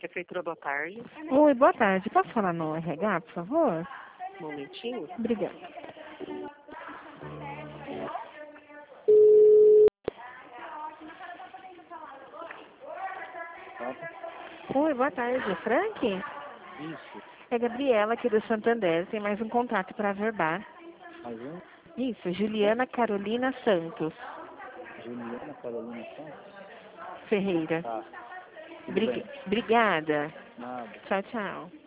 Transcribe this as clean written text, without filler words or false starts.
Prefeitura, boa tarde. Oi, boa tarde. Posso falar no RH, por favor? Um momentinho. Obrigada. Oi, boa tarde. Frank? Isso. É Gabriela aqui do Santander. Tem mais um contato para averbar. Mais um? Isso, Juliana Carolina Santos Juliana Carolina Santos? Ferreira. Tá. Tudo bem. Obrigada. Nada. Tchau, tchau.